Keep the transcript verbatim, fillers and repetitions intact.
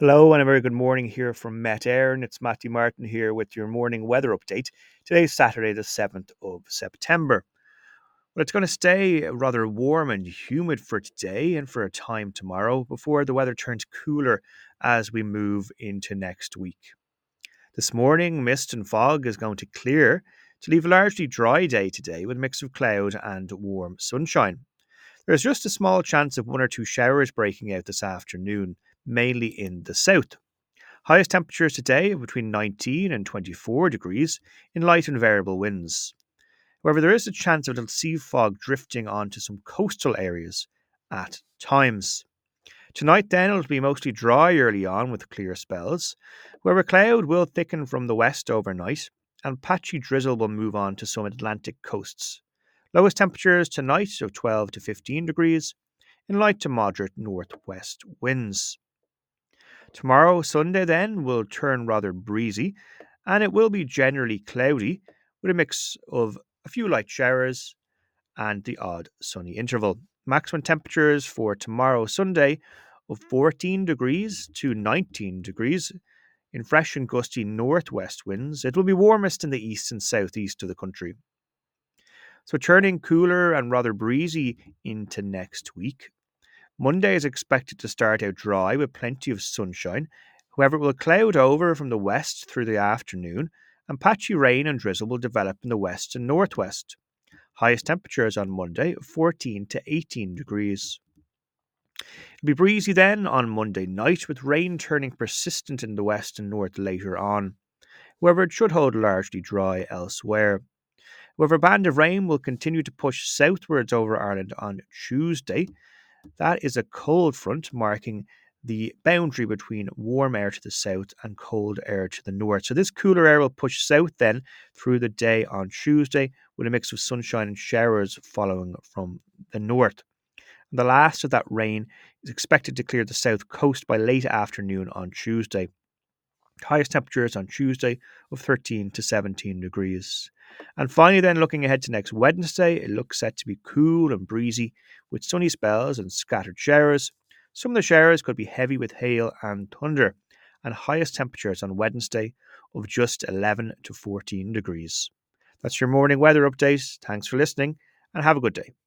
Hello and a very good morning here from Met Éireann. It's Matthew Martin here with your morning weather update. Today's Saturday, the seventh of September. Well, it's going to stay rather warm and humid for today and for a time tomorrow before the weather turns cooler as we move into next week. This morning, mist and fog is going to clear to leave a largely dry day today with a mix of cloud and warm sunshine. There's just a small chance of one or two showers breaking out this afternoon, mainly in the south. Highest temperatures today of between nineteen and twenty-four degrees in light and variable winds. However, there is a chance of a little sea fog drifting onto some coastal areas at times. Tonight, then, it'll be mostly dry early on with clear spells. However, cloud will thicken from the west overnight, and patchy drizzle will move on to some Atlantic coasts. Lowest temperatures tonight of twelve to fifteen degrees in light to moderate northwest winds. Tomorrow, Sunday, then, will turn rather breezy, and it will be generally cloudy with a mix of a few light showers and the odd sunny interval. Maximum temperatures for tomorrow, Sunday, of fourteen degrees to nineteen degrees in fresh and gusty northwest winds. It will be warmest in the east and southeast of the country. So, turning cooler and rather breezy into next week. Monday is expected to start out dry with plenty of sunshine. However, it will cloud over from the west through the afternoon, and patchy rain and drizzle will develop in the west and northwest. Highest temperatures on Monday of fourteen to eighteen degrees. It'll be breezy then on Monday night, with rain turning persistent in the west and north later on. However, it should hold largely dry elsewhere. However, a band of rain will continue to push southwards over Ireland on Tuesday. That is a cold front marking the boundary between warm air to the south and cold air to the north. So this cooler air will push south then through the day on Tuesday with a mix of sunshine and showers following from the north. And the last of that rain is expected to clear the south coast by late afternoon on Tuesday. Highest temperatures on Tuesday of thirteen to seventeen degrees. And finally, then looking ahead to next Wednesday, it looks set to be cool and breezy with sunny spells and scattered showers. Some of the showers could be heavy with hail and thunder, and highest temperatures on Wednesday of just eleven to fourteen degrees. That's your morning weather update. Thanks for listening, and have a good day.